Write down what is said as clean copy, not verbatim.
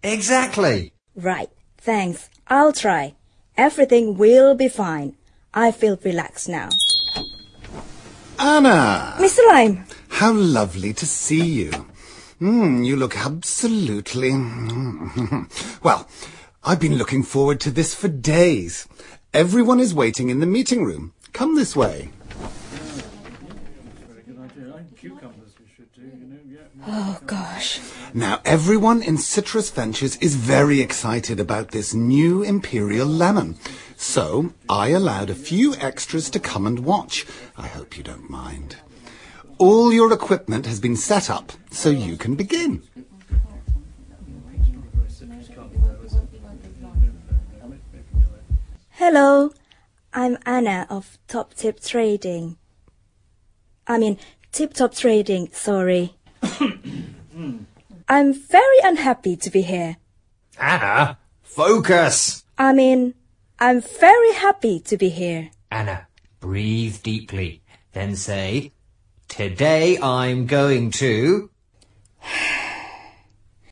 Exactly. Right, thanks. I'll try. Everything will be fine. I feel relaxed now. Anna! Mr. Lime! How lovely to see you. You look absolutely... Well, I've been looking forward to this for days. Everyone is waiting in the meeting room. Come this way. Oh, gosh. Now, everyone in Citrus Ventures is very excited about this new Imperial Lemon. So, I allowed a few extras to come and watch. I hope you don't mind. All your equipment has been set up, so you can begin. Hello, I'm Anna of Top Tip Trading. Tip Top Trading, sorry. I'm very unhappy to be here. Anna, focus! I'm very happy to be here. Anna, breathe deeply. Then say, today I'm going to...